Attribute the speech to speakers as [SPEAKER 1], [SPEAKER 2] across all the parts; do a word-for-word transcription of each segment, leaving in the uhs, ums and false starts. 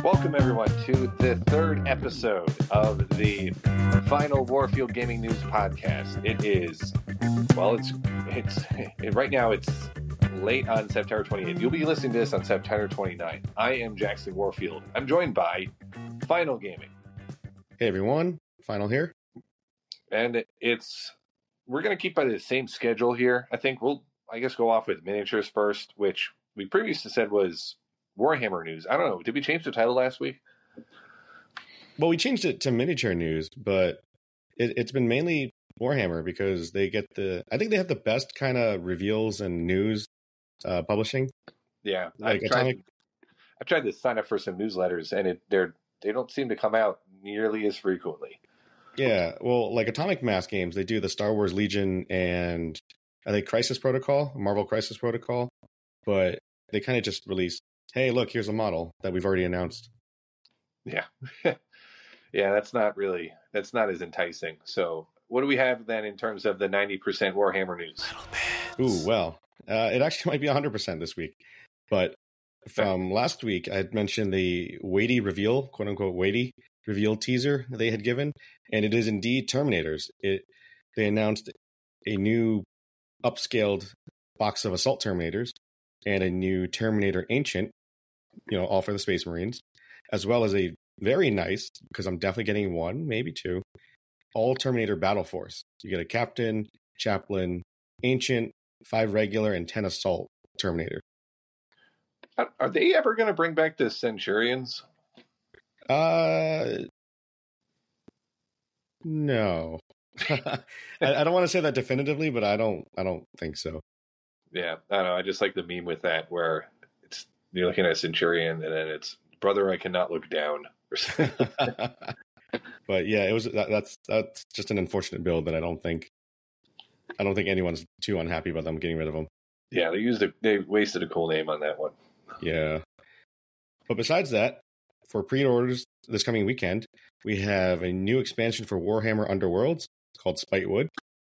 [SPEAKER 1] Welcome everyone to the third episode of the Final Warfield Gaming News Podcast. It is, well, it's it's it, right now it's late on September twenty-eighth. You'll be listening to this on September twenty-ninth. I am Jackson Warfield. I'm joined by Final Gaming.
[SPEAKER 2] Hey everyone, Final here.
[SPEAKER 1] And it's we're going to keep by the same schedule here. I think we'll, I guess, go off with miniatures first, which we previously said was Warhammer news. I don't know. Did we change the title last week?
[SPEAKER 2] Well, we changed it to miniature news, but it, it's been mainly Warhammer because they get the, I think they have the best kind of reveals and news uh, publishing.
[SPEAKER 1] Yeah.
[SPEAKER 2] Like
[SPEAKER 1] I've, tried,
[SPEAKER 2] Atomic...
[SPEAKER 1] I've tried to sign up for some newsletters and it, they're, they don't seem to come out nearly as frequently.
[SPEAKER 2] Yeah. Well, like Atomic Mass Games, they do the Star Wars Legion and I think Crisis Protocol, Marvel Crisis Protocol, but they kind of just release, hey, look, here's a model that we've already announced.
[SPEAKER 1] Yeah. Yeah, that's not really, that's not as enticing. So what do we have then in terms of the ninety percent Warhammer news?
[SPEAKER 2] Ooh, well, uh, it actually might be one hundred percent this week. But from last week, I had mentioned the weighty reveal, quote unquote weighty reveal teaser they had given. And it is indeed Terminators. It They announced a new upscaled box of Assault Terminators and a new Terminator Ancient, you know, all for the Space Marines, as well as a very nice, because I'm definitely getting one, maybe two, all Terminator Battle Force. You get a Captain, Chaplain, Ancient, five regular, and ten Assault Terminator.
[SPEAKER 1] Are they ever going to bring back the Centurions?
[SPEAKER 2] Uh, no. I, I don't want to say that definitively, but I don't. I don't think so.
[SPEAKER 1] Yeah, I don't know. I just like the meme with that, where it's you're looking at a Centurion, and then it's brother, I cannot look down.
[SPEAKER 2] But yeah, it was that, that's that's just an unfortunate build that I don't think I don't think anyone's too unhappy about them getting rid of them.
[SPEAKER 1] Yeah, they used a, they wasted a cool name on that one.
[SPEAKER 2] Yeah, but besides that, for pre-orders this coming weekend, we have a new expansion for Warhammer Underworlds called Spitewood,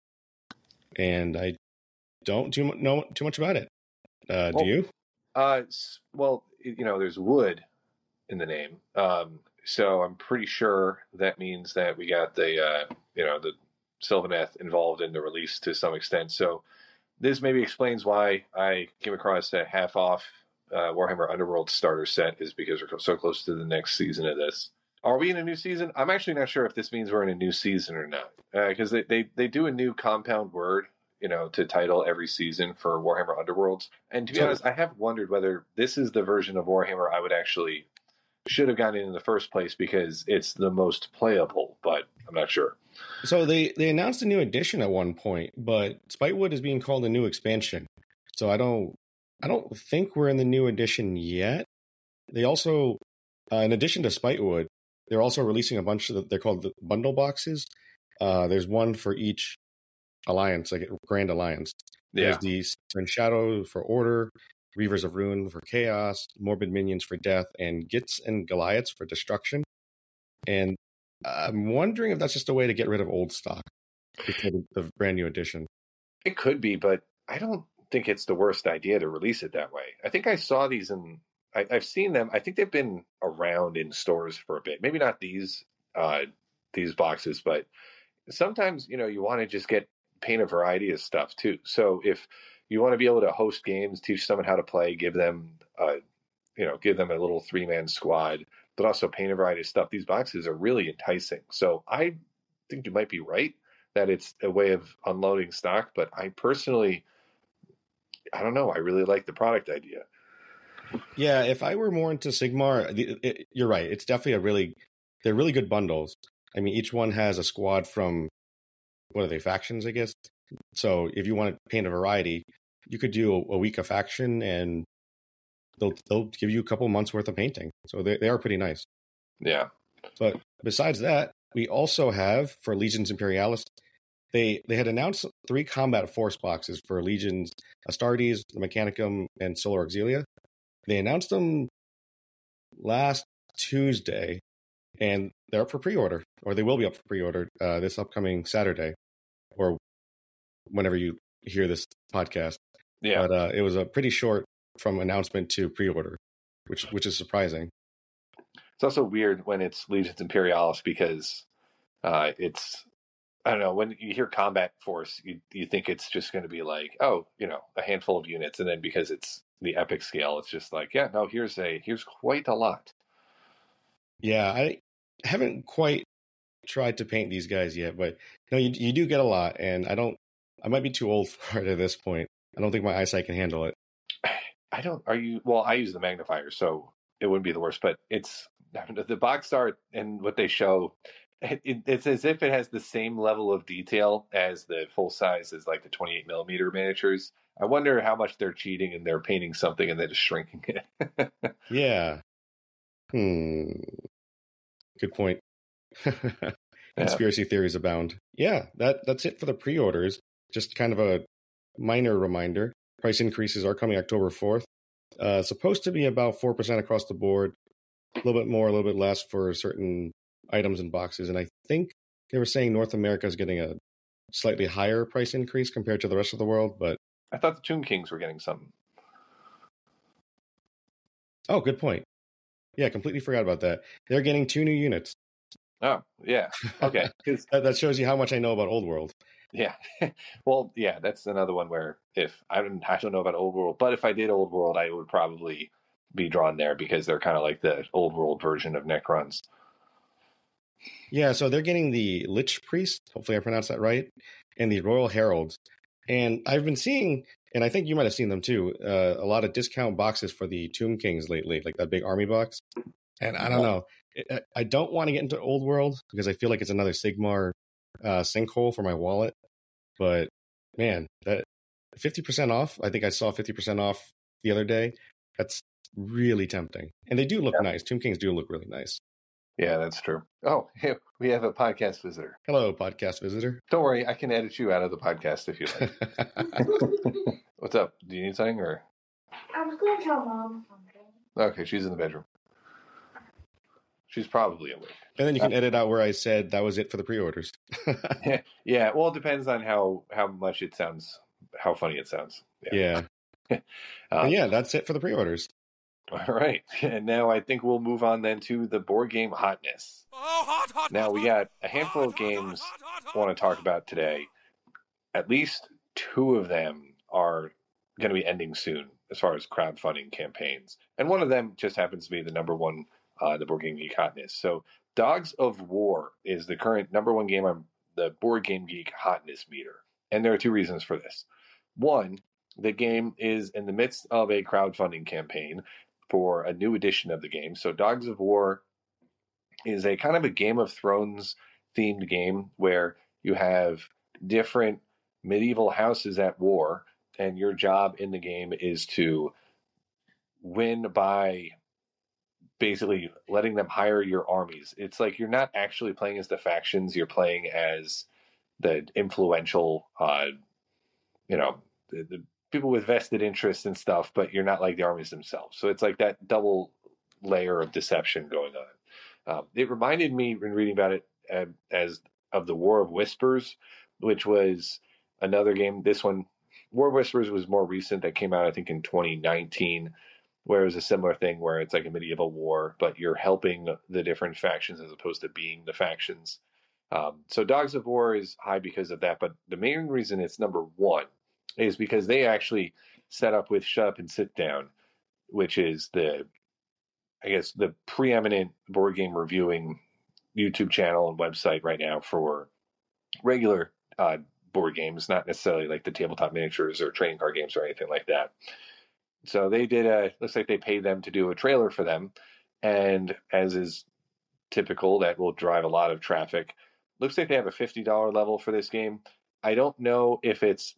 [SPEAKER 2] and I don't too know too much about it. Uh,
[SPEAKER 1] well,
[SPEAKER 2] do you?
[SPEAKER 1] Uh, well, you know, there's wood in the name, um, so I'm pretty sure that means that we got the uh, you know the Sylvaneth involved in the release to some extent. So this maybe explains why I came across a half off uh, Warhammer Underworld starter set, is because we're so close to the next season of this. Are we in a new season? I'm actually not sure if this means we're in a new season or not, because uh, they, they they do a new compound word, you know, to title every season for Warhammer Underworlds. And to be honest, I have wondered whether this is the version of Warhammer I would actually should have gotten in in the first place because it's the most playable, but I'm not sure.
[SPEAKER 2] So they, they announced a new edition at one point, but Spitewood is being called a new expansion. So I don't I don't think we're in the new edition yet. They also, uh, in addition to Spitewood, they're also releasing a bunch of the, they're called the bundle boxes. Uh, there's one for each alliance, like Grand Alliance.
[SPEAKER 1] Yeah.
[SPEAKER 2] There's the Stern Shadow for Order, Reavers of Ruin for Chaos, Morbid Minions for Death, and Gits and Goliaths for Destruction. And I'm wondering if that's just a way to get rid of old stock before the, the brand new edition.
[SPEAKER 1] It could be, but I don't think it's the worst idea to release it that way. I think I saw these in, I, I've seen them. I think they've been around in stores for a bit. Maybe not these, uh, these boxes, but sometimes, you know, you want to just get paint a variety of stuff too. So if you want to be able to host games, teach someone how to play, give them, uh, you know, give them a little three man squad, but also paint a variety of stuff. These boxes are really enticing. So I think you might be right that it's a way of unloading stock, but I personally, I don't know. I really like the product idea.
[SPEAKER 2] Yeah, if I were more into Sigmar, it, it, you're right. It's definitely a really, they're really good bundles. I mean, each one has a squad from, what are they, factions, I guess? So if you want to paint a variety, you could do a, a week of faction and they'll they'll give you a couple months worth of painting. So they, they are pretty nice.
[SPEAKER 1] Yeah.
[SPEAKER 2] But besides that, we also have, for Legions Imperialis, they, they had announced three combat force boxes for Legions Astartes, the Mechanicum, and Solar Auxilia. They announced them last Tuesday, and they're up for pre-order, or they will be up for pre-order uh, this upcoming Saturday, or whenever you hear this podcast.
[SPEAKER 1] Yeah.
[SPEAKER 2] But uh, it was a pretty short from announcement to pre-order, which which is surprising.
[SPEAKER 1] It's also weird when it's Legions Imperialis because uh, it's, I don't know, when you hear combat force, you you think it's just going to be like, oh, you know, a handful of units, and then because it's the epic scale, it's just like, yeah, no, here's a here's quite a lot.
[SPEAKER 2] Yeah, I haven't quite tried to paint these guys yet, but no, you you do get a lot, and I don't. I might be too old for it at this point. I don't think my eyesight can handle it.
[SPEAKER 1] I don't. Are you? Well, I use the magnifier, so it wouldn't be the worst. But it's the box art and what they show. It, it, it's as if it has the same level of detail as the full size as like the twenty-eight millimeter miniatures. I wonder how much they're cheating and they're painting something and they're just shrinking it.
[SPEAKER 2] Yeah. Hmm. Good point. Conspiracy yeah. theories abound. Yeah, that that's it for the pre-orders. Just kind of a minor reminder. Price increases are coming October fourth. Uh, supposed to be about four percent across the board. A little bit more, a little bit less for certain items and boxes. And I think they were saying North America is getting a slightly higher price increase compared to the rest of the world. But
[SPEAKER 1] I thought the Tomb Kings were getting something.
[SPEAKER 2] Oh, good point. Yeah, completely forgot about that. They're getting two new units.
[SPEAKER 1] Oh, yeah. Okay.
[SPEAKER 2] that, that shows you how much I know about Old World.
[SPEAKER 1] Yeah. Well, yeah, that's another one where if I don't, I don't know about Old World, but if I did Old World, I would probably be drawn there because they're kind of like the Old World version of Necrons.
[SPEAKER 2] Yeah, so they're getting the Lich Priest, hopefully I pronounced that right, and the Royal Heralds. And I've been seeing, and I think you might have seen them too, uh, a lot of discount boxes for the Tomb Kings lately, like that big army box. And I don't know, I don't want to get into Old World because I feel like it's another Sigmar uh, sinkhole for my wallet. But man, that fifty percent off, I think I saw fifty percent off the other day. That's really tempting. And they do look yeah. nice. Tomb Kings do look really nice.
[SPEAKER 1] Yeah, that's true. Oh, hey, we have a podcast visitor.
[SPEAKER 2] Hello, podcast visitor.
[SPEAKER 1] Don't worry, I can edit you out of the podcast if you like. What's up? Do you need something or?
[SPEAKER 3] I was going to tell Mom something.
[SPEAKER 1] Okay, she's in the bedroom. She's probably awake.
[SPEAKER 2] And then you can uh, edit out where I said that was it for the pre-orders.
[SPEAKER 1] yeah, yeah, well, it depends on how, how much it sounds, how funny it sounds.
[SPEAKER 2] Yeah. yeah. um, yeah, that's it for the pre-orders.
[SPEAKER 1] All right. And now I think we'll move on then to the board game hotness.
[SPEAKER 3] Oh, hot, hot,
[SPEAKER 1] now
[SPEAKER 3] hot,
[SPEAKER 1] we got a handful hot, of games hot, hot, hot, I want to talk about today. At least two of them are going to be ending soon as far as crowdfunding campaigns. And one of them just happens to be the number one Uh, the Board Game Geek hotness. So Dogs of War is the current number one game on the Board Game Geek hotness meter. And there are two reasons for this. One, the game is in the midst of a crowdfunding campaign for a new edition of the game. So Dogs of War is a kind of a Game of Thrones themed game where you have different medieval houses at war, and your job in the game is to win by basically letting them hire your armies. It's like you're not actually playing as the factions, you're playing as the influential, uh, you know, the, the people with vested interests and stuff, but you're not like the armies themselves. So it's like that double layer of deception going on. Um, it reminded me when reading about it uh, as of the War of Whispers, which was another game. This one, War of Whispers, was more recent. That came out, I think, in twenty nineteen. Where it was a similar thing where it's like a medieval war, but you're helping the different factions as opposed to being the factions. Um, so Dogs of War is high because of that, but the main reason it's number one is because they actually set up with Shut Up and Sit Down, which is the, I guess, the preeminent board game reviewing YouTube channel and website right now for regular uh, board games, not necessarily like the tabletop miniatures or trading card games or anything like that. So they did a, looks like they paid them to do a trailer for them. And as is typical, that will drive a lot of traffic. Looks like they have a fifty dollars level for this game. I don't know if it's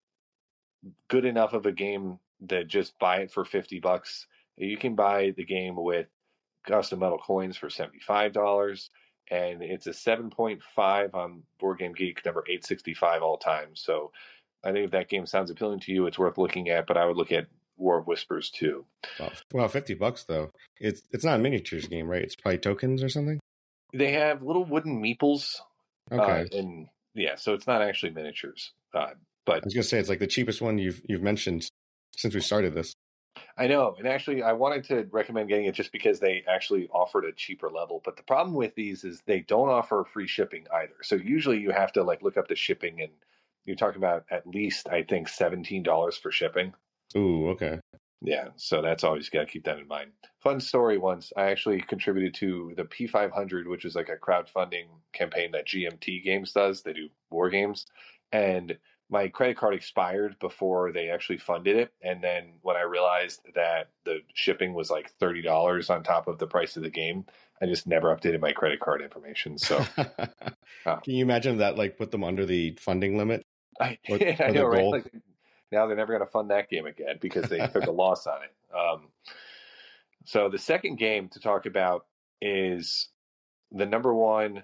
[SPEAKER 1] good enough of a game that just buy it for fifty bucks. You can buy the game with custom metal coins for seventy-five dollars. And it's a seven point five on Board Game Geek, number eight sixty-five all time. So I think if that game sounds appealing to you, it's worth looking at, but I would look at War of Whispers too.
[SPEAKER 2] Wow. Well, fifty bucks though. It's it's not a miniatures game, right? It's probably tokens or something.
[SPEAKER 1] They have little wooden meeples.
[SPEAKER 2] Okay.
[SPEAKER 1] Uh, and yeah, so it's not actually miniatures. Uh, but
[SPEAKER 2] I was gonna say it's like the cheapest one you've you've mentioned since we started this.
[SPEAKER 1] I know, and actually, I wanted to recommend getting it just because they actually offered a cheaper level. But the problem with these is they don't offer free shipping either. So usually you have to like look up the shipping, and you're talking about at least I think seventeen dollars for shipping.
[SPEAKER 2] Ooh, okay.
[SPEAKER 1] Yeah, so that's always got to keep that in mind. Fun story once, I actually contributed to the P five hundred, which is like a crowdfunding campaign that G M T Games does. They do war games. And my credit card expired before they actually funded it. And then when I realized that the shipping was like thirty dollars on top of the price of the game, I just never updated my credit card information. So, uh,
[SPEAKER 2] Can you imagine that, like, put them under the funding limit?
[SPEAKER 1] I,
[SPEAKER 2] Or,
[SPEAKER 1] I
[SPEAKER 2] or the
[SPEAKER 1] know, right?
[SPEAKER 2] goal?
[SPEAKER 1] Like, now they're never going to fund that game again because they took a loss on it. Um, so the second game to talk about is the number one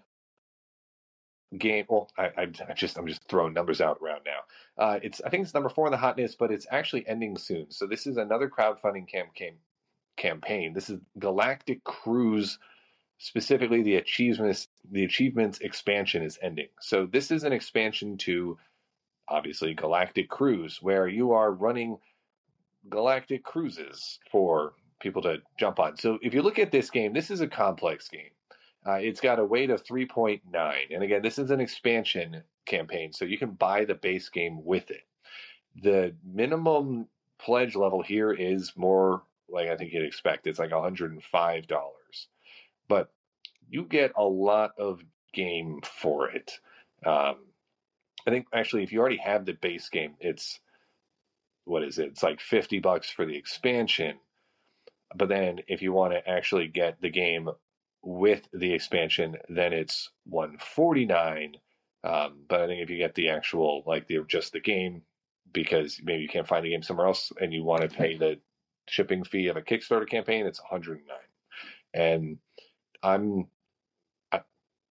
[SPEAKER 1] game. Well, I, I, I just I'm just throwing numbers out around now. Uh, it's I think it's number four in the hotness, but it's actually ending soon. So this is another crowdfunding campaign. Campaign. This is Galactic Cruise. Specifically, the achievements the achievements expansion is ending. So this is an expansion to obviously Galactic Cruise, where you are running galactic cruises for people to jump on. So if you look at this game, this is a complex game. Uh, it's got a weight of three point nine. And again, this is an expansion campaign, so you can buy the base game with it. The minimum pledge level here is more like I think you'd expect. It's like one hundred five dollars. But you get a lot of game for it. Um, I think actually, if you already have the base game, it's what is it? It's like fifty bucks for the expansion. But then if you want to actually get the game with the expansion, then it's one forty-nine. Um, but I think if you get the actual like the just the game, because maybe you can't find the game somewhere else and you want to pay the shipping fee of a Kickstarter campaign, it's one hundred nine. And I'm I,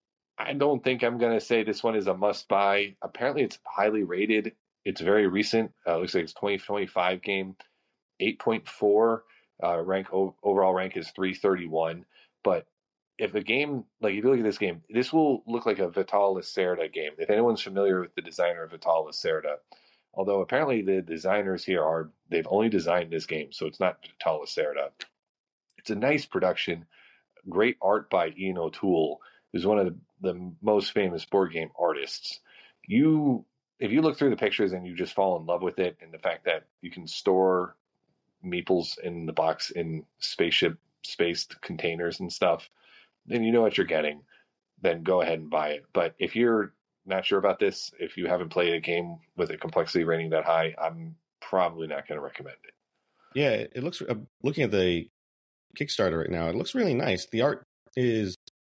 [SPEAKER 1] I don't think I'm going to say this one is a must buy. Apparently, it's highly rated. It's very recent. Uh, looks like it's twenty twenty-five game, eight point four. Uh, rank o- overall rank is three thirty-one. But if a game like if you look at this game, this will look like a Vital Lacerda game. If anyone's familiar with the designer of Vital Lacerda, although apparently the designers here are they've only designed this game, so it's not Vital Lacerda. It's a nice production. Great art by Ian O'Toole, who's one of the, the most famous board game artists. You, if you look through the pictures and you just fall in love with it, and the fact that you can store meeples in the box in spaceship spaced containers and stuff, then you know what you're getting. Then go ahead and buy it. But if you're not sure about this, if you haven't played a game with a complexity rating that high, I'm probably not going to recommend it.
[SPEAKER 2] Yeah, it looks. Uh, looking at the Kickstarter right now, it looks really nice. The art is,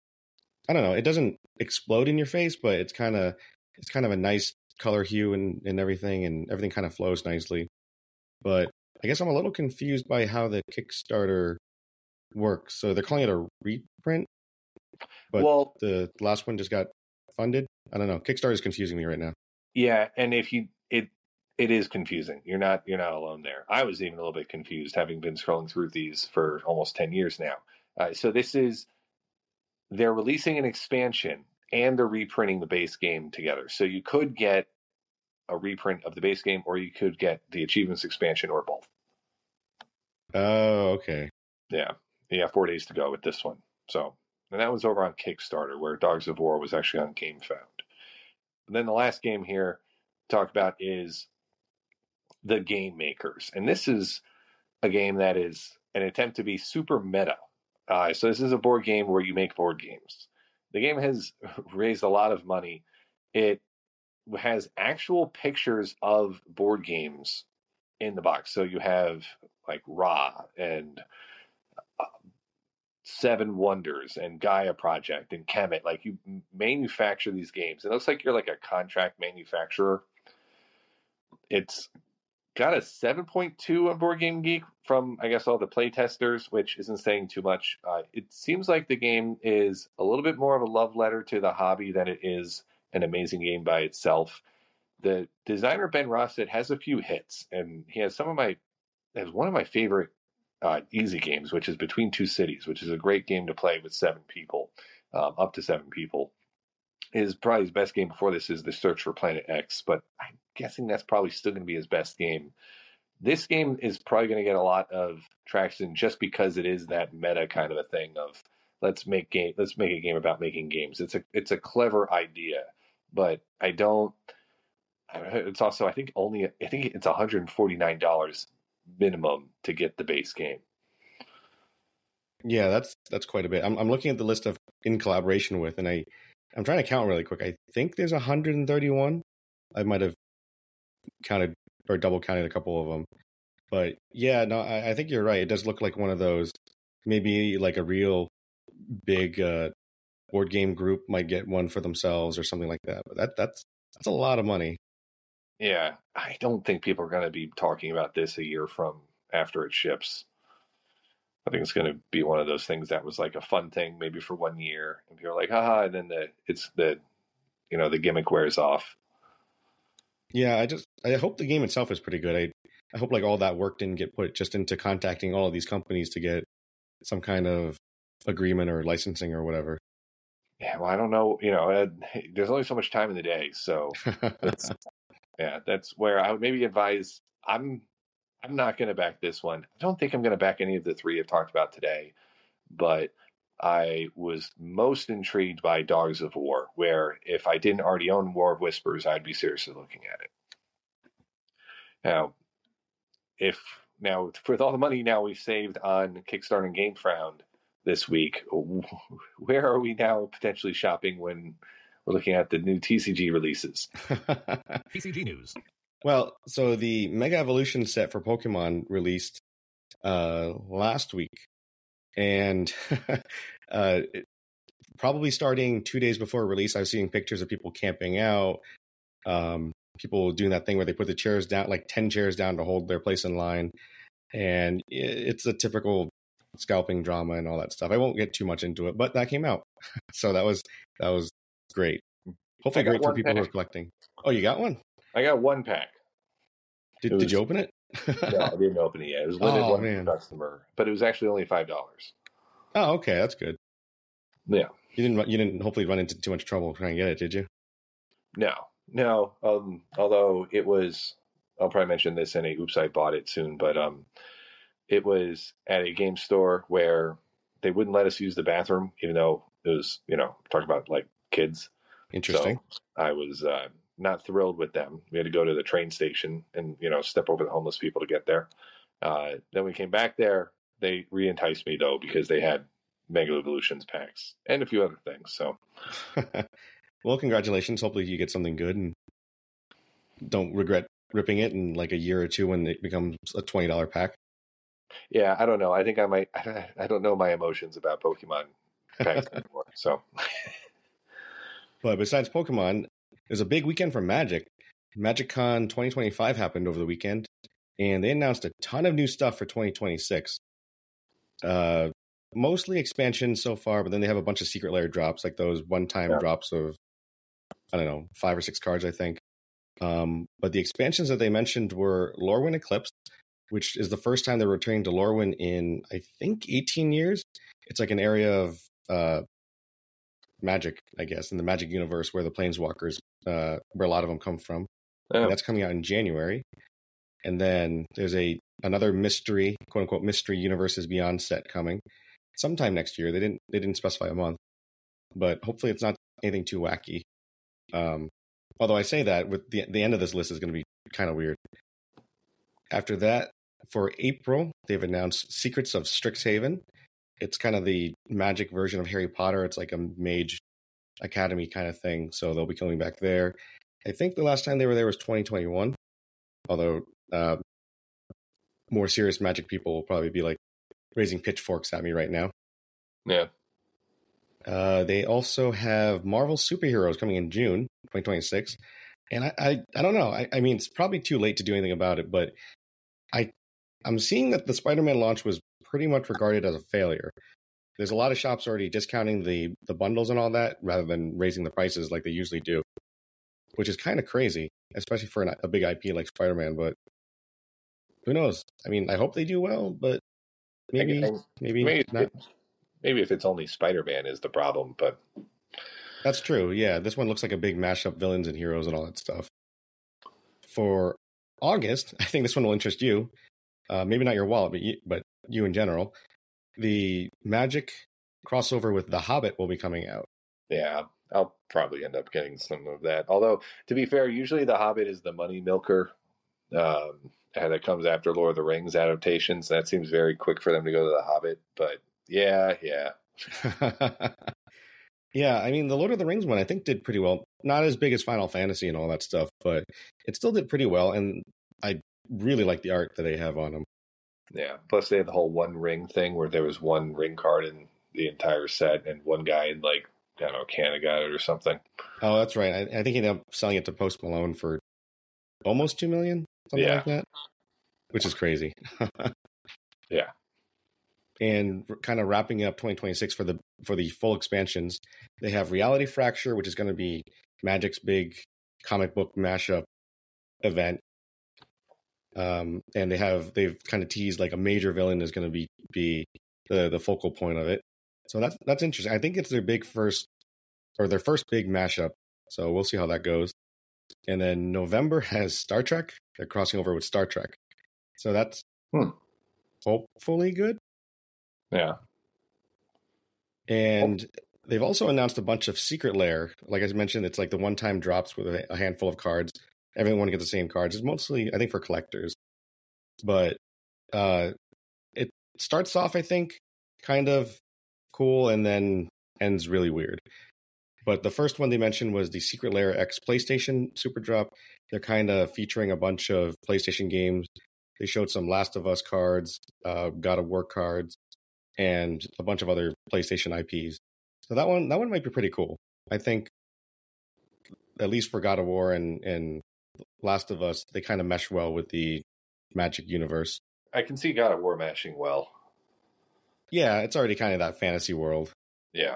[SPEAKER 2] I don't know, it doesn't explode in your face, but it's kind of it's kind of a nice color hue and, and everything, and everything kind of flows nicely. But I guess I'm a little confused by how the Kickstarter works. So they're calling it a reprint, but
[SPEAKER 1] well,
[SPEAKER 2] the last one just got funded. I don't know. Kickstarter is confusing me right now.
[SPEAKER 1] Yeah, and if you it it is confusing. You're not you're not alone there. I was even a little bit confused, having been scrolling through these for almost ten years now. Uh, so this is they're releasing an expansion and they're reprinting the base game together. So you could get a reprint of the base game, or you could get the achievements expansion, or both.
[SPEAKER 2] Oh, okay.
[SPEAKER 1] Yeah, you have four days to go with this one. So, and that was over on Kickstarter, where Dogs of War was actually on GameFound. And then the last game here to talk about is The Game Makers. And this is a game that is an attempt to be super meta. Uh, so this is a board game where you make board games. The game has raised a lot of money. It has actual pictures of board games in the box. So you have like Ra and uh, Seven Wonders and Gaia Project and Kemet. Like you manufacture these games. It looks like you're like a contract manufacturer. It's got a seven point two on Board Game Geek from, I guess, all the play testers, which isn't saying too much. Uh, it seems like the game is a little bit more of a love letter to the hobby than it is an amazing game by itself. The designer, Ben Rosset, has a few hits, and he has some of my, has one of my favorite uh, easy games, which is Between Two Cities, which is a great game to play with seven people, um, up to seven people. His probably his best game before this is The Search for Planet X, but I'm guessing that's probably still going to be his best game. this game is probably going to get a lot of traction just because it is that meta kind of a thing of let's make game let's make a game about making games. It's a it's a clever idea, but I don't. It's also I think only I think it's one hundred forty-nine dollars minimum to get the base game.
[SPEAKER 2] Yeah, that's that's quite a bit. I'm I'm looking at the list of in collaboration with, and I I'm trying to count really quick. I think there's one hundred thirty-one. I might have counted or double counted a couple of them, but yeah, no, I, I think you're right. It does look like one of those. Maybe like a real big uh, board game group might get one for themselves or something like that. But that that's that's a lot of money.
[SPEAKER 1] Yeah, I don't think people are going to be talking about this a year from after it ships. I think it's going to be one of those things that was like a fun thing maybe for one year, and people are like, haha, and then the it's the you know the gimmick wears off.
[SPEAKER 2] Yeah, I just I hope the game itself is pretty good. I I hope like all that work didn't get put just into contacting all of these companies to get some kind of agreement or licensing or whatever.
[SPEAKER 1] Yeah, well, I don't know. You know, uh, there's only so much time in the day, so that's, yeah, that's where I would maybe advise. I'm I'm not going to back this one. I don't think I'm going to back any of the three I've talked about today, but I was most intrigued by Dogs of War, where if I didn't already own War of Whispers, I'd be seriously looking at it. Now, if now with all the money now we've saved on Kickstarter and GameFound this week, where are we now potentially shopping when we're looking at the new T C G releases?
[SPEAKER 4] T C G news.
[SPEAKER 2] Well, so the Mega Evolution set for Pokemon released uh, last week, and uh, it, probably starting two days before release, I was seeing pictures of people camping out, um, people doing that thing where they put the chairs down, like ten chairs down to hold their place in line, and it's a typical scalping drama and all that stuff. I won't get too much into it, but that came out, so that was that was great. Hopefully, great for people pack. who are collecting. Oh, you got one?
[SPEAKER 1] I got one pack.
[SPEAKER 2] Did, was, did you open it?
[SPEAKER 1] No, I didn't open it yet. It was limited
[SPEAKER 2] oh,
[SPEAKER 1] one
[SPEAKER 2] man.
[SPEAKER 1] customer, but it was actually only five dollars.
[SPEAKER 2] Oh, okay, that's good.
[SPEAKER 1] Yeah,
[SPEAKER 2] you didn't. You didn't hopefully run into too much trouble trying to get it, did you?
[SPEAKER 1] No, no. Um, although it was, I'll probably mention this in a oops, I bought it soon, but um, it was at a game store where they wouldn't let us use the bathroom, even though it was, you know, talking about like kids.
[SPEAKER 2] Interesting.
[SPEAKER 1] So I was uh, not thrilled with them. We had to go to the train station and, you know, step over the homeless people to get there. Uh, then we came back there. They re-enticed me, though, because they had Mega Evolutions packs and a few other things. So,
[SPEAKER 2] well, congratulations. Hopefully you get something good and don't regret ripping it in like a year or two when it becomes a twenty dollars pack.
[SPEAKER 1] Yeah, I don't know. I think I might. I don't know my emotions about Pokemon packs anymore. So,
[SPEAKER 2] but besides Pokemon, there's a big weekend for Magic. MagicCon twenty twenty-five happened over the weekend, and they announced a ton of new stuff for twenty twenty-six. Uh, mostly expansions so far, but then they have a bunch of secret layer drops, like those one-time yeah. drops of, I don't know, five or six cards, I think. Um, but the expansions that they mentioned were Lorwyn Eclipse, which is the first time they're returning to Lorwyn in, I think, eighteen years. It's like an area of uh, magic, I guess, in the Magic universe where the Planeswalkers, uh, where a lot of them come from. Oh. That's coming out in January. And then there's a another mystery, quote unquote, mystery Universes Beyond set coming sometime next year. They didn't they didn't specify a month, but hopefully it's not anything too wacky. Um, although I say that with the the end of this list is going to be kind of weird. After that, for April, they've announced Secrets of Strixhaven. It's kind of the Magic version of Harry Potter. It's like a mage academy kind of thing. So they'll be coming back there. I think the last time they were there was twenty twenty-one. Although uh, more serious Magic people will probably be like raising pitchforks at me right now.
[SPEAKER 1] Yeah.
[SPEAKER 2] Uh, they also have Marvel Superheroes coming in June twenty twenty-six. And I, I, I don't know. I, I mean, it's probably too late to do anything about it, but I, I'm seeing that the Spider-Man launch was pretty much regarded as a failure. There's a lot of shops already discounting the, the bundles and all that rather than raising the prices like they usually do, which is kind of crazy, especially for an, a big I P like Spider-Man. But who knows? I mean, I hope they do well, but maybe, I, maybe,
[SPEAKER 1] maybe
[SPEAKER 2] not.
[SPEAKER 1] It, maybe if it's only Spider-Man is the problem, but
[SPEAKER 2] that's true. Yeah, this one looks like a big mashup, villains and heroes and all that stuff. For August, I think this one will interest you. Uh, maybe not your wallet, but you, but you in general. The Magic crossover with The Hobbit will be coming out.
[SPEAKER 1] Yeah, I'll probably end up getting some of that. Although, to be fair, usually The Hobbit is the money milker. Um, and it comes after Lord of the Rings adaptations. That seems very quick for them to go to The Hobbit. But yeah, yeah.
[SPEAKER 2] Yeah, I mean, the Lord of the Rings one, I think, did pretty well. Not as big as Final Fantasy and all that stuff, but it still did pretty well. And I really like the art that they have on them.
[SPEAKER 1] Yeah. Plus, they had the whole one ring thing where there was one ring card in the entire set, and one guy in, like, I don't know, Canada got it or something.
[SPEAKER 2] Oh, that's right. I, I think he ended up selling it to Post Malone for almost two million dollars, something
[SPEAKER 1] Yeah.
[SPEAKER 2] like that, which is crazy.
[SPEAKER 1] Yeah.
[SPEAKER 2] And kind of wrapping up twenty twenty-six for the for the full expansions, they have Reality Fracture, which is going to be Magic's big comic book mashup event. Um, and they have they've kind of teased like a major villain is going to be be the the focal point of it. So that's that's interesting. I think it's their big first or their first big mashup. So we'll see how that goes. And then November has Star Trek. They're crossing over with Star Trek. So that's
[SPEAKER 1] hmm.
[SPEAKER 2] hopefully good.
[SPEAKER 1] Yeah.
[SPEAKER 2] And they've also announced a bunch of Secret Lair. Like I mentioned, it's like the one-time drops with a handful of cards. Everyone gets the same cards. It's mostly, I think, for collectors. But uh, it starts off, I think, kind of cool and then ends really weird. But the first one they mentioned was the Secret Lair X PlayStation Super Drop. They're kind of featuring a bunch of PlayStation games. They showed some Last of Us cards, uh, God of War cards, and a bunch of other PlayStation I Ps. So that one, that one might be pretty cool. I think, at least for God of War and, and Last of Us, they kind of mesh well with the Magic universe.
[SPEAKER 1] I can see God of War mashing well.
[SPEAKER 2] Yeah, it's already kind of that fantasy world.
[SPEAKER 1] Yeah.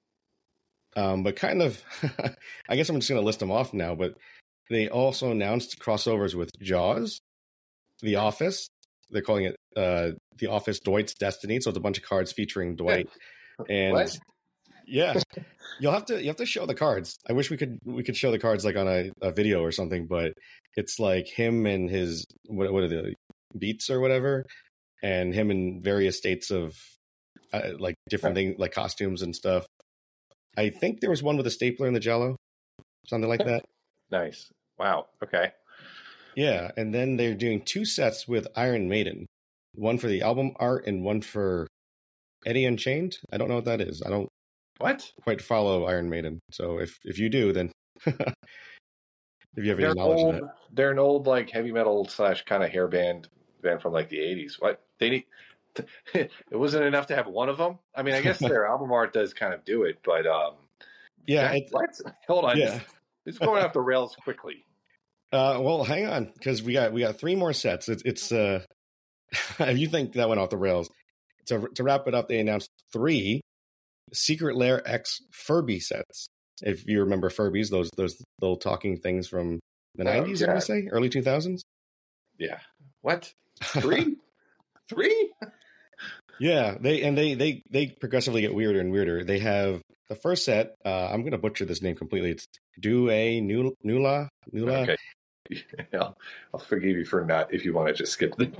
[SPEAKER 2] Um, but kind of, I guess I'm just going to list them off now, but they also announced crossovers with Jaws, The Office. They're calling it uh, The Office Dwight's Destiny. So it's a bunch of cards featuring Dwight. And
[SPEAKER 1] What?
[SPEAKER 2] yeah, you'll have to you have to show the cards. I wish we could we could show the cards like on a, a video or something, but it's like him and his what what are the beats or whatever, and him in various states of uh, like different things like costumes and stuff. I think there was one with a stapler in the Jello, something like that.
[SPEAKER 1] Nice. Wow. Okay.
[SPEAKER 2] Yeah, and then they're doing two sets with Iron Maiden, one for the album art and one for Eddie Unchained. I don't know what that is. I don't
[SPEAKER 1] What?
[SPEAKER 2] quite follow Iron Maiden. So if if you do, then if you have
[SPEAKER 1] They're
[SPEAKER 2] any knowledge
[SPEAKER 1] old,
[SPEAKER 2] of that.
[SPEAKER 1] they're an old like heavy metal slash kind of hair band band from like the eighties. What they need? It wasn't enough to have one of them. I mean, I guess their album art does kind of do it, but um,
[SPEAKER 2] Yeah,
[SPEAKER 1] that,
[SPEAKER 2] it,
[SPEAKER 1] what? Hold on,
[SPEAKER 2] yeah.
[SPEAKER 1] it's going off the rails quickly.
[SPEAKER 2] Uh, well, hang on, because we got we got three more sets. It's it's uh, if you think that went off the rails, to to wrap it up, they announced three Secret Lair X Furby sets. If you remember Furbies, those those little talking things from the nineties,
[SPEAKER 1] Oh,
[SPEAKER 2] I want to say, early two thousands.
[SPEAKER 1] Yeah. What? Three? Three?
[SPEAKER 2] Yeah, they and they they they progressively get weirder and weirder. They have the first set. Uh, I'm going to butcher this name completely. It's Due Nula Nula.
[SPEAKER 1] Okay. I'll, I'll forgive you for not if you want to just skip it.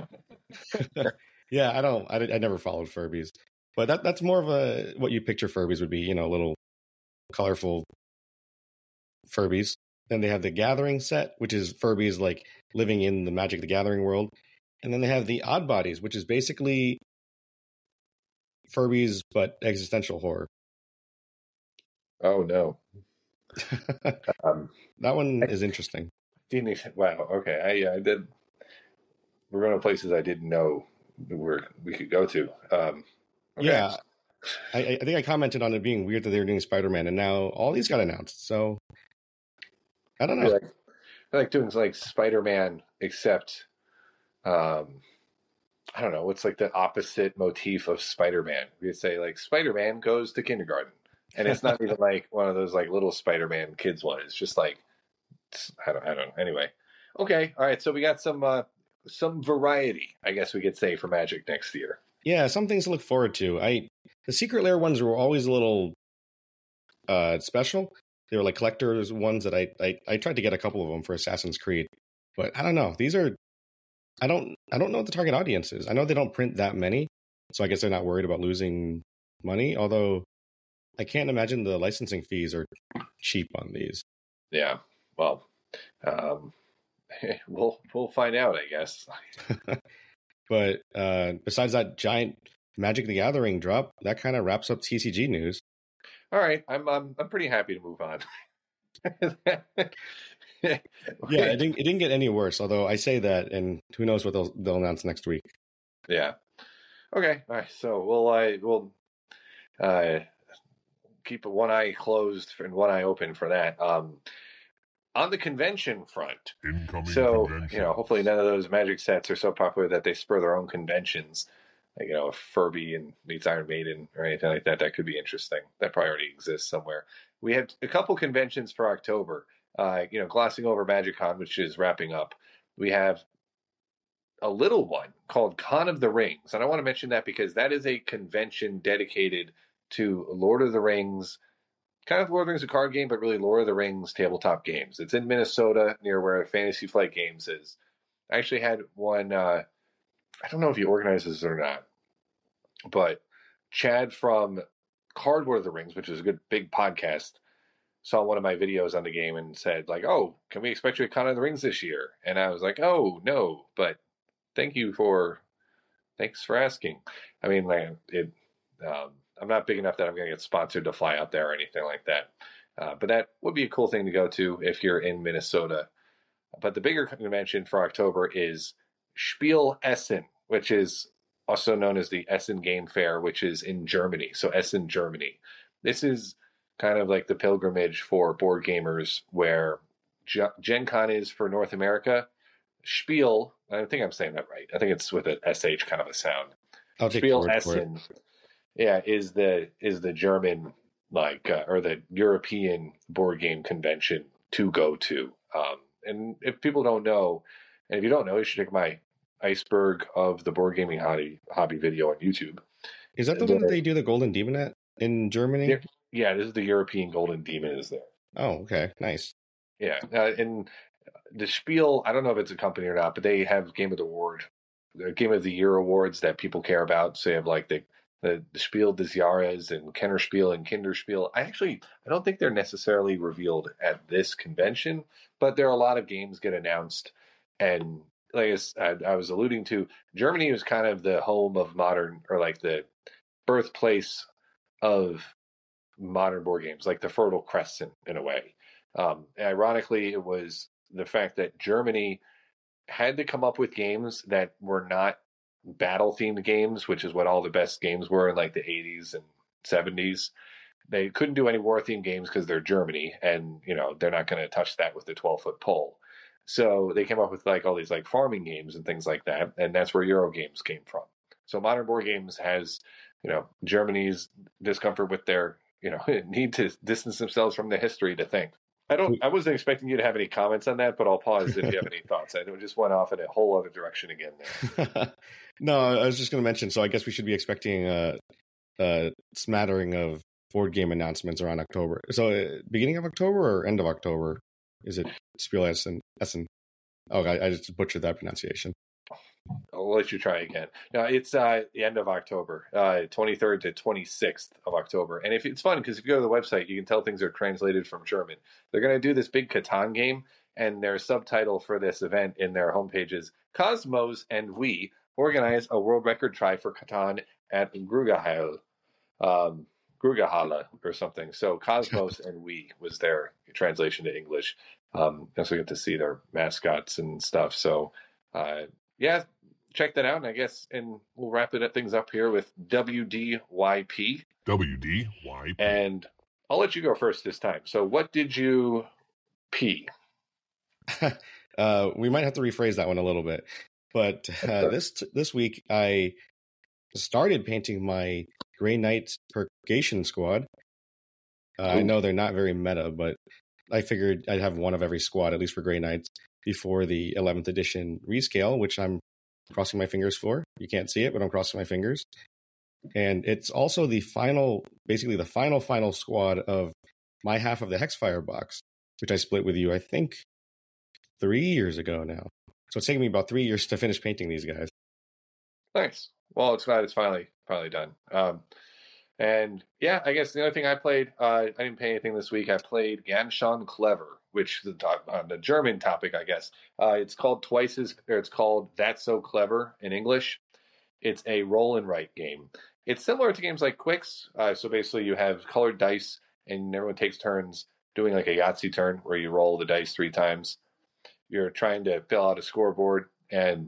[SPEAKER 2] Yeah, I don't. I, I never followed Furbies, but that that's more of a what you picture Furbies would be. You know, little colorful Furbies. Then they have the Gathering set, which is Furbies like living in the Magic the Gathering world, and then they have the Odd Bodies, which is basically Furbies but existential horror.
[SPEAKER 1] Oh no. um,
[SPEAKER 2] That one is interesting.
[SPEAKER 1] didn't even, wow. Okay. I, I did. We're going to places I didn't know where we could go to. Um, okay.
[SPEAKER 2] Yeah, I, I think I commented on it being weird that they were doing Spider-Man, and now all these got announced. So I don't
[SPEAKER 1] I
[SPEAKER 2] know.
[SPEAKER 1] like, I like doing like Spider-Man, except um, I don't know. It's like the opposite motif of Spider-Man. We could say like Spider-Man goes to kindergarten, and it's not even like one of those like little Spider-Man kids one. It's just like it's, I don't. I don't know. Anyway, okay. All right. So we got some uh, some variety, I guess we could say, for Magic next year.
[SPEAKER 2] Yeah, some things to look forward to. I the Secret Lair ones were always a little uh, special. They were like collectors ones that I, I I tried to get a couple of them for Assassin's Creed, But I don't know. These are, I don't, I don't know what the target audience is. I know they don't print that many, so I guess they're not worried about losing money. Although I can't imagine the licensing fees are cheap on these.
[SPEAKER 1] Yeah. Well, um, we'll we'll find out, I guess.
[SPEAKER 2] But uh, besides that giant Magic the Gathering drop, that kind of wraps up T C G news.
[SPEAKER 1] All right, I'm I'm I'm pretty happy to move on.
[SPEAKER 2] Yeah, it didn't it didn't get any worse. Although I say that, and who knows what they'll they'll announce next week.
[SPEAKER 1] Yeah. Okay. All right. So we'll I we'll uh, keep one eye closed and one eye open for that. Um, on the convention front,
[SPEAKER 5] Incoming
[SPEAKER 1] so
[SPEAKER 5] convention.
[SPEAKER 1] you know, hopefully none of those Magic sets are so popular that they spur their own conventions. Like, you know, if Furby and meets Iron Maiden or anything like that, that could be interesting. That probably already exists somewhere. We have a couple conventions for October. Uh, you know, glossing over MagicCon, which is wrapping up. We have a little one called Con of the Rings. And I want to mention that because that is a convention dedicated to Lord of the Rings, kind of Lord of the Rings, a card game, but really Lord of the Rings tabletop games. It's in Minnesota near where Fantasy Flight Games is. I actually had one, uh, I don't know if he organizes or not, but Chad from Card Lord of the Rings, which is a good big podcast, saw one of my videos on the game and said, like, oh, can we expect you at Con of the Rings this year? And I was like, oh, no, but thank you for, thanks for asking. I mean, like, it, um, I'm not big enough that I'm going to get sponsored to fly out there or anything like that. Uh, but that would be a cool thing to go to if you're in Minnesota. But the bigger convention for October is Spiel Essen, which is also known as the Essen Game Fair, which is in Germany. So Essen, Germany. This is kind of like the pilgrimage for board gamers where Gen Con is for North America. Spiel, I think I'm saying that right. I think it's with an S H kind of a sound.
[SPEAKER 2] I'll take
[SPEAKER 1] Spiel
[SPEAKER 2] word
[SPEAKER 1] Essen, yeah, is the is the German like uh, or the European board game convention to go to. Um, and if people don't know, and if you don't know, you should check my Iceberg of the Board Gaming Hobby, hobby video on YouTube.
[SPEAKER 2] Is that the one that they do the Golden Demon at in Germany?
[SPEAKER 1] Yeah, this is the European Golden Demon is there.
[SPEAKER 2] Oh, okay. Nice.
[SPEAKER 1] Yeah. Uh, and the Spiel, I don't know if it's a company or not, but they have Game of the Award, the Game of the Year awards that people care about. So you have like the, the, the Spiel des Jahres and Kennerspiel and Kinderspiel. I actually, I don't think they're necessarily revealed at this convention, but there are a lot of games get announced. And like I, I was alluding to, Germany was kind of the home of modern, or like the birthplace of modern board games, like the Fertile Crescent in a way. Um, ironically, it was the fact that Germany had to come up with games that were not battle themed games, which is what all the best games were in like the eighties and seventies. They couldn't do any war themed games because they're Germany, and you know they're not going to touch that with the twelve foot pole. So they came up with like all these like farming games and things like that, and that's where Euro games came from. So modern board games has, you know, Germany's discomfort with their, you know, need to distance themselves from the history to think. I don't. I wasn't expecting you to have any comments on that, but I'll pause if you have any thoughts. I just went off in a whole other direction again there.
[SPEAKER 2] No, I was just going to mention. So I guess we should be expecting a, a smattering of board game announcements around October. So uh, beginning of October or end of October? Is it Spiel Essen? Essen? Oh, I, I just butchered that pronunciation.
[SPEAKER 1] I'll let you try again. Now it's uh, the end of October, uh, twenty-third to twenty-sixth of October. And if it's fun, because if you go to the website, you can tell things are translated from German. They're going to do this big Catan game, and their subtitle for this event in their homepage is Cosmos and we organize a world record try for Catan at Grugahalle, um, Grugahalle or something. So Cosmos and we was their translation to English. Um, and so we get to see their mascots and stuff. So, uh, yeah, check that out. And I guess, and we'll wrap it things up here with W D Y P.
[SPEAKER 5] W D Y P.
[SPEAKER 1] And I'll let you go first this time. So what did you P?
[SPEAKER 2] uh, we might have to rephrase that one a little bit. But uh, this this week, I started painting my Grey Knights Purgation Squad. Uh, I know they're not very meta, but I figured I'd have one of every squad, at least for Grey Knights, before the eleventh edition rescale, which I'm crossing my fingers for. You can't see it, but I'm crossing my fingers. And it's also the final, basically the final, final squad of my half of the Hexfire box, which I split with you, I think, three years ago now. So it's taken me about three years to finish painting these guys.
[SPEAKER 1] Nice. Well, it's glad it's finally finally done. Um, and yeah, I guess the only thing I played, uh, I didn't play anything this week. I played Ganz schön clever, which is the, uh, the German topic, I guess. Uh, it's called twice as, or it's called That's So Clever in English. It's a roll and write game. It's similar to games like Quicks. Uh, so basically, you have colored dice, and everyone takes turns doing like a Yahtzee turn, where you roll the dice three times. You're trying to fill out a scoreboard, and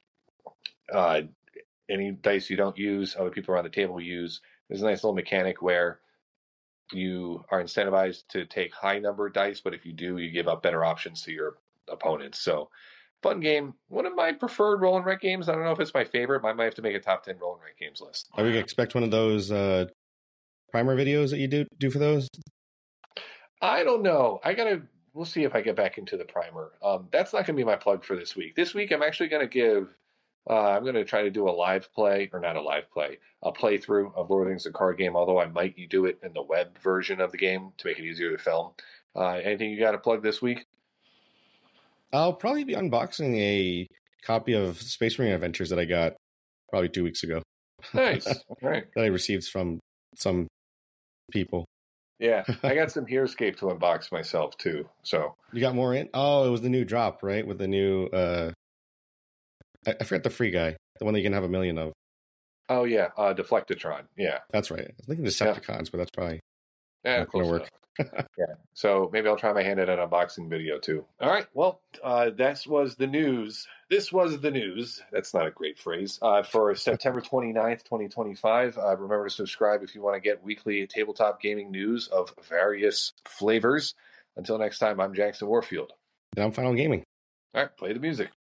[SPEAKER 1] uh, any dice you don't use, other people around the table use. There's a nice little mechanic where you are incentivized to take high number dice, but if you do, you give up better options to your opponents. So, fun game. One of my preferred roll and write games. I don't know if it's my favorite, but I might have to make a top ten roll and write games list.
[SPEAKER 2] Are we gonna expect one of those uh, primer videos that you do do for those?
[SPEAKER 1] I don't know. I gotta. We'll see if I get back into the primer. Um, that's not gonna be my plug for this week. This week, I'm actually gonna give. Uh, I'm going to try to do a live play, or not a live play, a playthrough of Lord of the Rings, the card game, although I might do it in the web version of the game to make it easier to film. Uh, anything you got to plug this week?
[SPEAKER 2] I'll probably be unboxing a copy of Space Marine Adventures that I got probably two weeks ago.
[SPEAKER 1] Nice. All right.
[SPEAKER 2] That I received from some people.
[SPEAKER 1] Yeah, I got some Herescape to unbox myself, too. So
[SPEAKER 2] You got more in? Oh, it was the new drop, right? With the new... Uh... I, I forgot the free guy, the one that you can have a million of.
[SPEAKER 1] Oh, yeah, uh, Deflectatron. Yeah.
[SPEAKER 2] That's right. I was thinking Decepticons, yeah. But that's probably
[SPEAKER 1] yeah,
[SPEAKER 2] not going to work.
[SPEAKER 1] Yeah. So maybe I'll try my hand at an unboxing video, too. All right. Well, uh, that was the news. This was the news. That's not a great phrase. Uh, for September twenty-ninth, twenty twenty-five. Uh, remember to subscribe if you want to get weekly tabletop gaming news of various flavors. Until next time, I'm Jackson Warfield.
[SPEAKER 2] And I'm Final Gaming.
[SPEAKER 1] All right. Play the music.